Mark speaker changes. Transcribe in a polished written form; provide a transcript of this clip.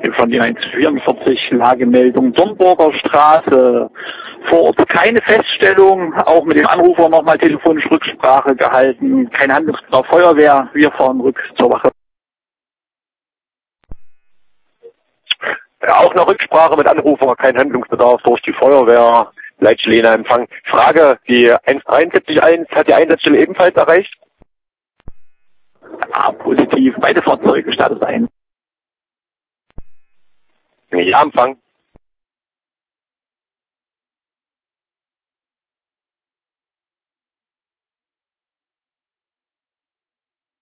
Speaker 1: von die 144, Lagemeldung Dornburger Straße. Vor Ort keine Feststellung, auch mit dem Anrufer nochmal telefonisch Rücksprache gehalten, kein Handlungsbedarf Feuerwehr, wir fahren rück zur Wache.
Speaker 2: Ja, auch eine Rücksprache mit Anrufer, kein Handlungsbedarf durch die Feuerwehr, Leitstelle Empfang. Frage, die 173.1 hat die Einsatzstelle ebenfalls erreicht?
Speaker 1: Ja, positiv, beide Fahrzeuge Status ein.
Speaker 2: Ja, Empfang.